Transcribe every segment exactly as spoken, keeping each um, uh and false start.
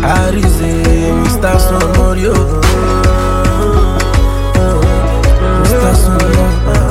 Arize, Mister Sonorio, Mister Sonorio.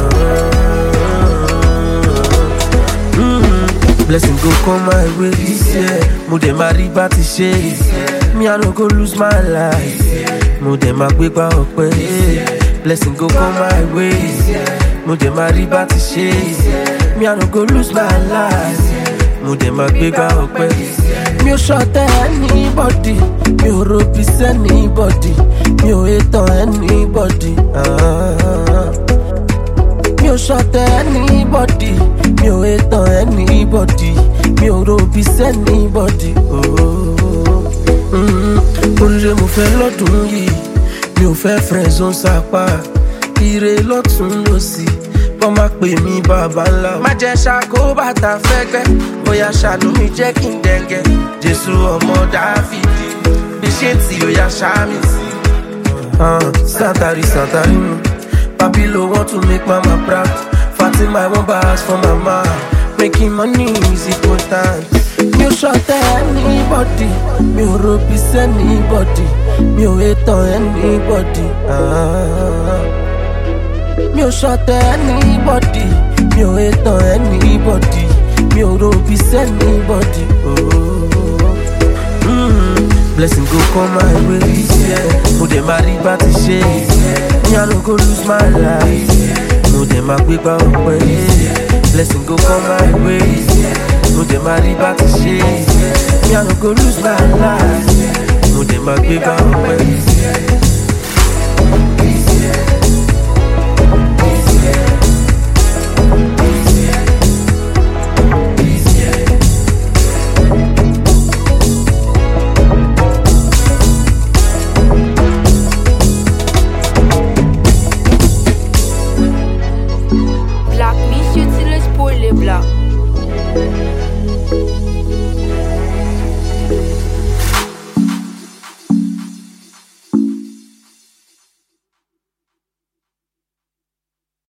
Mm. Blessing go come my way this year. Mo dem a rí bá ti ṣe. Me I no go lose my life. Mo dem a gbé gbá ọpẹ́. Blessing go come my way. Mo dem a rí bá ti ṣe. Me I no go lose my life. Mo dem a gbé gbá ọpẹ́. Mi ò ṣọ̀tẹ̀ anybody, mi ò rubis anybody, mi ò hate on anybody. Ah. Mi ò ṣọ̀tẹ̀ anybody, mi ò hate on anybody, mi ò rubis anybody. Oh. Oríire mo fẹ́ lọ́dún yìí, mi ò fẹ́ friendzone sápá. Ire lọ́tún lósì, wọ́n máa pè mí bàbá ńlá. Má jẹ́ ṣàkó bàtà fẹ́gbẹ́, bóyá ṣàánú mi jẹ́ kí n dẹ̀ngẹ̀. Jésù ọmọ Dáfídì, bí ṣe tí ó yá ṣáàmì sí. Santari Santari mu, Babilo want to make mama proud. Fatima I want bars for mama, making money is important. Mi ò ṣọ̀tẹ̀ anybody, mi ò rubis anybody, mi ò hate on anybody. Ah. Mi ò ṣọ̀tẹ̀ anybody, mi ò hate on anybody, mi ò rubis anybody. Oh. Mm. Blessing go come my way, yeah. Mo dem a rí bá ti ṣe, me I no go lose my life. Mo dem a gbé gbá ọpẹ́. Blessing go come my way, mo dem a rí bá ti ṣe, me I no go lose my life. Mo dem a gbé gbá